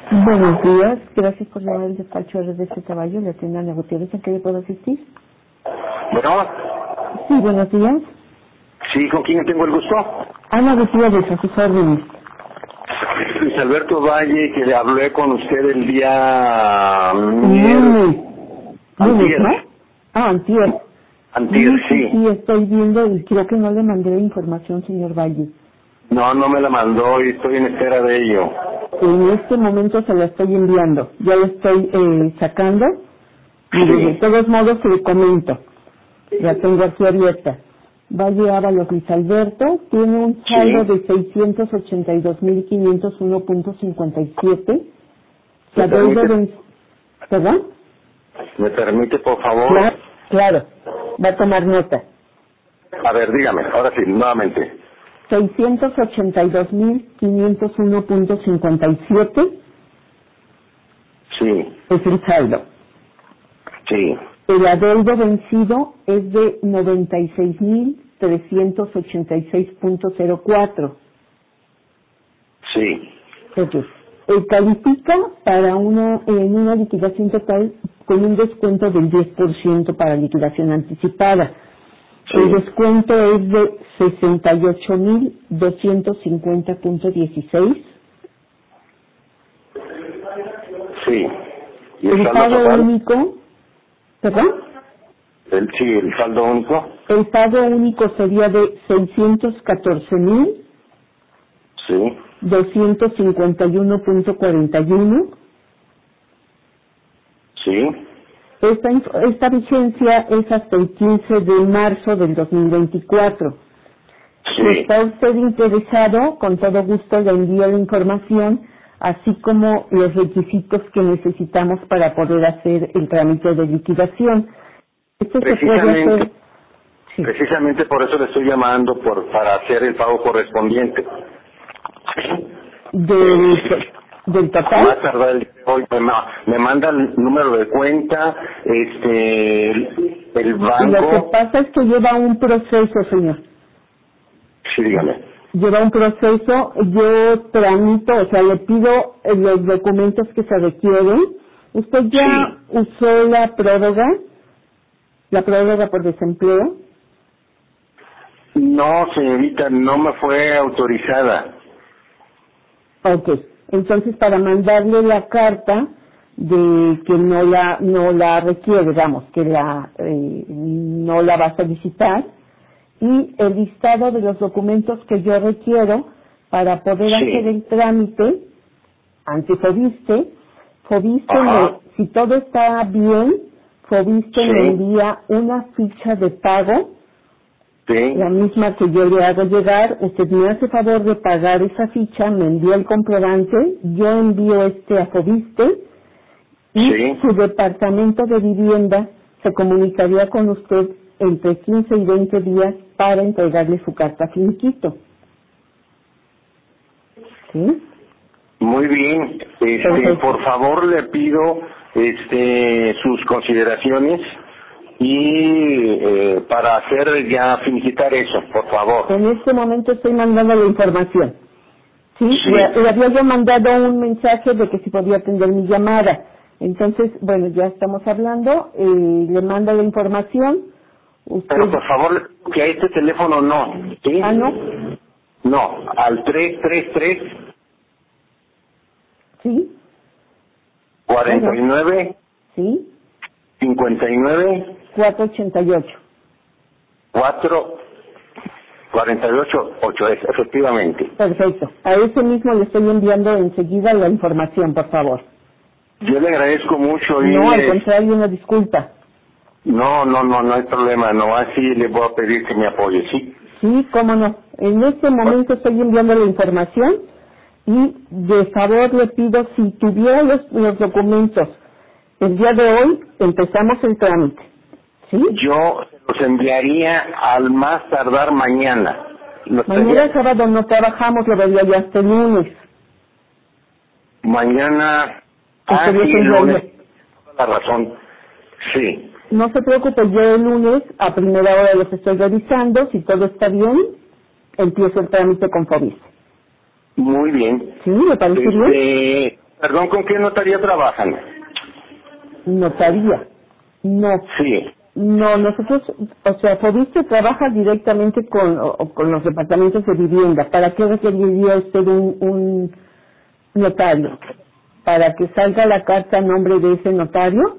Buenos días, gracias por llamar el despacho de este caballo, le atiende Ana Gutiérrez, ¿en qué le puedo asistir? Bueno, Sí, buenos días. sí, ¿con quién tengo el gusto? Ana Gutiérrez, a sus órdenes. Luis Alberto Valle, que le hablé con usted el día... Lunes, Antier. ¿no? Ah, antier. Antier, Sí, sí. estoy viendo y creo que no le mandé la información, señor Valle. No, no me la mandó y estoy en espera de ello. En este momento se la estoy enviando, ya la estoy sacando, y de Sí, todos modos se le comento, la tengo aquí abierta. Valle Ábalos Luis Alberto tiene un saldo sí. de 682.501.57. ¿Me La deuda permite, de... ¿Perdón? me permite, por favor? Claro, claro, va a tomar nota. A ver, dígame, ahora sí, nuevamente. 682.501.57 Sí, es el saldo. sí, El adeudo vencido es de 96.386.04. sí. Entonces, califica para en una liquidación total con un descuento del 10% para liquidación anticipada. El Sí, descuento es de 68.250.16. sí. ¿Y el El saldo pago total? único, ¿perdón? Sí, el saldo único. El pago único sería de 614.251.41. Sí, sí, Esta vigencia es hasta el 15 de marzo del 2024. Si sí. está usted interesado, con todo gusto le envío la información, así como los requisitos que necesitamos para poder hacer el trámite de liquidación. Esto se puede hacer, Precisamente, sí, precisamente por eso le estoy llamando para hacer el pago correspondiente. del, del A más total. tardar el día de hoy me manda el número de cuenta, el Lo que banco. pasa es que lleva un proceso, señor. Sí, dígame. Lleva un proceso, yo tramito, o sea, le pido los documentos que se requieren. Usted ya Sí. usó la prórroga por desempleo. No, señorita, no me fue autorizada. Ok, entonces para mandarle la carta de que no la requiere, vamos, que no la va a solicitar, y el listado de los documentos que yo requiero para poder hacer Sí. el trámite ante Fobiste. Ajá. Si todo está bien, Fobiste me Sí. envía una ficha de pago, Sí. la misma que yo le hago llegar. Usted me hace favor de pagar esa ficha, me envía el comprobante, yo envío a Fobiste y Sí. su departamento de vivienda se comunicaría con usted entre 15 y 20 días para entregarle su carta finiquito. ¿Sí? Muy bien. Perfecto. Por favor le pido sus consideraciones y para hacer ya finiquitar eso, por favor. En este momento estoy mandando la información. Sí, Sí. le había yo mandado un mensaje de que si podía atender mi llamada. Entonces, bueno, ya estamos hablando, le mando la información. Pero Usted, por favor, que a este teléfono no. ¿Sí? ¿no? No, al 333 ¿Sí? Bueno, 49 ¿sí? 59 488. 4 48 8 es, efectivamente. Perfecto. A ese mismo le estoy enviando enseguida la información, por favor. Yo le agradezco mucho No, al y contrario, una disculpa. no hay problema, no así le voy a pedir que me apoye, ¿sí? Sí, cómo no. En este momento estoy enviando la información y de favor le pido, si tuviera los documentos el día de hoy, empezamos el trámite. ¿Sí? Yo los enviaría al más tardar mañana. Los Mañana tendría- sábado no trabajamos, lo vería ya hasta el lunes. mañana, Estaría sí, su el día lunes, libre. la razón, sí. No se preocupe, yo el lunes a primera hora los estoy revisando, si todo está bien, empiezo el trámite con Fobis. Muy bien. ¿Sí? ¿Le parece bien? Perdón, ¿con qué notaría trabajan? Notaría. No. Sí. No, nosotros, o sea, Fobiste trabaja directamente con los departamentos de vivienda. ¿Para qué requeriría usted un notario? ¿Para que salga la carta a nombre de ese notario?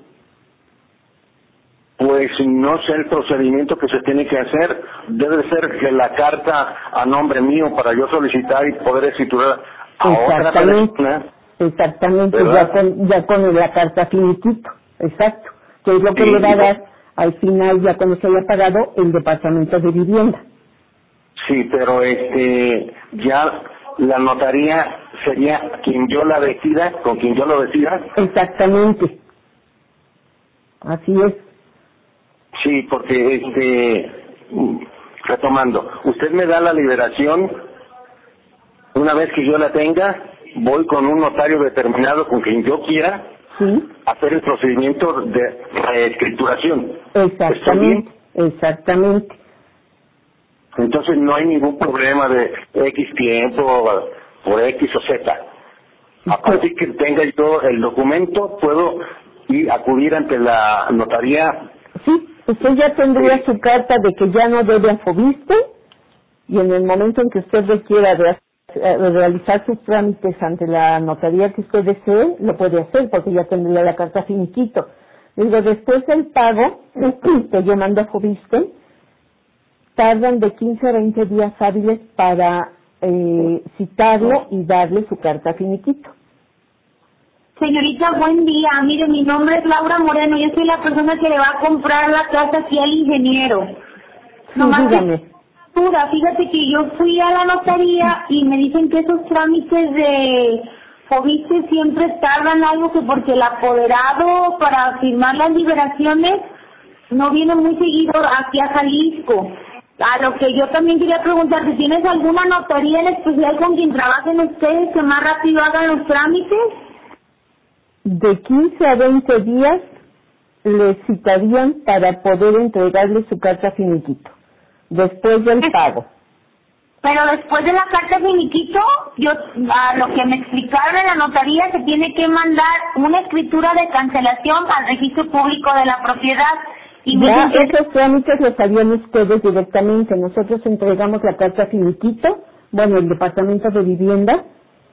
Pues no sé el procedimiento que se tiene que hacer. Debe ser que la carta a nombre mío para yo solicitar y poder escriturar a otra persona. Exactamente, ¿verdad? ya con la carta finiquito, exacto, que es lo que le va a dar al final, ya cuando se haya pagado, el departamento de vivienda. Sí, pero ya la notaría sería quien yo la decida, con quien yo lo decida. Exactamente, así es. Sí, porque retomando, usted me da la liberación, una vez que yo la tenga, voy con un notario determinado con quien yo quiera, Sí. hacer el procedimiento de reescrituración. Exactamente, exactamente. Entonces no hay ningún problema de X tiempo, por X o Z. A partir que tenga yo el documento, puedo acudir ante la notaría. Sí, usted ya tendría su carta de que ya no debe a Fobiste, y en el momento en que usted requiera realizar sus trámites ante la notaría que usted desee, lo puede hacer porque ya tendría la carta finiquito. Digo, después del pago que yo mando a Fobiste, tardan de 15 a 20 días hábiles para citarlo y darle su carta finiquito. Señorita, buen día. Mire, mi nombre es Laura Moreno. Yo soy la persona que le va a comprar la casa aquí al ingeniero. Sí, dígame. Fíjate que yo fui a la notaría y me dicen que esos trámites de Fobiste siempre tardan algo, que porque el apoderado para firmar las liberaciones no viene muy seguido aquí a Jalisco. A lo que yo también quería preguntar, si tienes alguna notaría en especial con quien trabajen ustedes que más rápido hagan los trámites. De 15 a 20 días le citarían para poder entregarle su carta finiquito, después del pago. Pero después de la carta finiquito, a lo que me explicaron en la notaría, se tiene que mandar una escritura de cancelación al registro público de la propiedad. Y ya esos trámites los harían ustedes directamente. Nosotros entregamos la carta finiquito, bueno, el departamento de vivienda,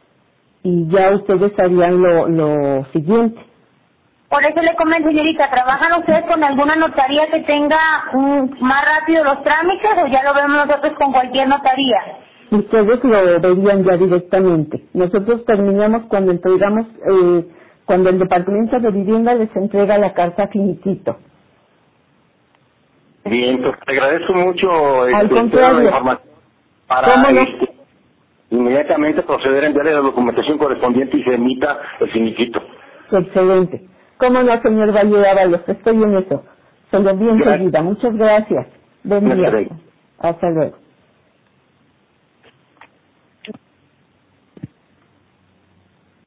y ya ustedes harían lo siguiente. Por eso le comento, señorita, ¿trabajan ustedes con alguna notaría que tenga más rápido los trámites o ya lo vemos nosotros con cualquier notaría? Ustedes lo verían ya directamente. Nosotros terminamos cuando entregamos, cuando el departamento de vivienda les entrega la carta finiquito. Bien, pues te agradezco mucho Al contrario, la información para ¿cómo no? Inmediatamente proceder a enviarle la documentación correspondiente y se emita el finiquito. Excelente. ¿Cómo no, señor Valle Ábalos? Estoy en eso. Se lo vi enseguida. Muchas gracias. Buen día. Hasta luego.